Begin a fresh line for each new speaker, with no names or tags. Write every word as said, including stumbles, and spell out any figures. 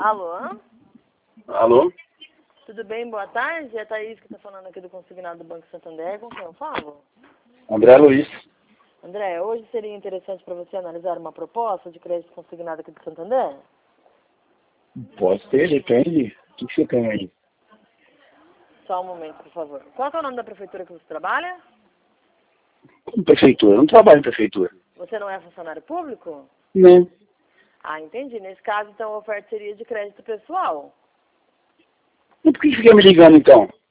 Alô?
Alô?
Tudo bem? Boa tarde. É a Thaís que está falando aqui do consignado do Banco Santander. Com quem eu falo?
André Luiz.
André, hoje seria interessante para você analisar uma proposta de crédito consignado aqui do Santander?
Pode ter, depende. O que, que você tem aí?
Só um momento, por favor. Qual é o nome da prefeitura que você trabalha?
Como prefeitura? Eu não trabalho em prefeitura.
Você não é funcionário público?
Não.
Ah, entendi. Nesse caso, então, a oferta seria de crédito pessoal.
E por que você fica me ligando então?